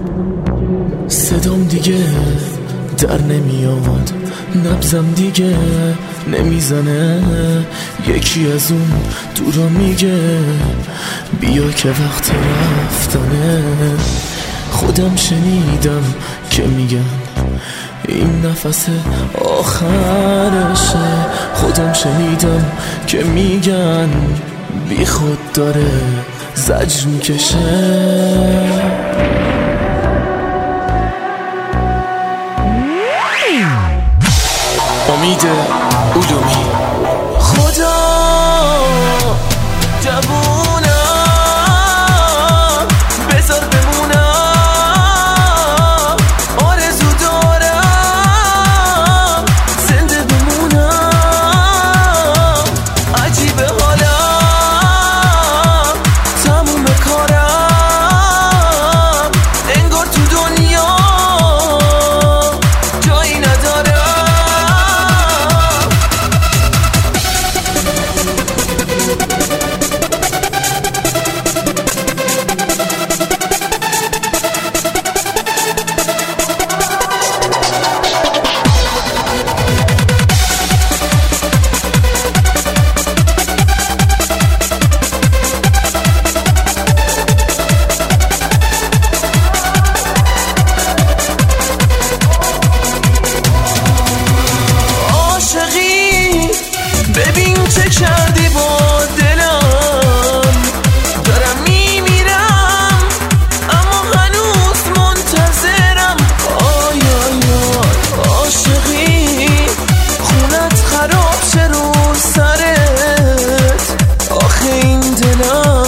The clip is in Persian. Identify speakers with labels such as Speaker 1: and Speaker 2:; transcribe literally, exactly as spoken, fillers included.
Speaker 1: صدام دیگه در نمیاد، نبزم دیگه نمیزنه، یکی از اون دورا میگه بیا که وقت رفتنه. خودم شنیدم که میگن این نفس آخرشه، خودم شنیدم که میگن بی خود داره زجر میکشه. امید علومی. خدا جوونم بذار بمونم، آرزو دارم زنده بمونم، عجیبه حالم تموم کارم، انگار تو دنیا جایی نداره. ببین چه کردی با دلم، دارم میمیرم اما هنوز منتظرم. آی آی آی عاشقی خونت خراب شه رو سرت، آخه این دلم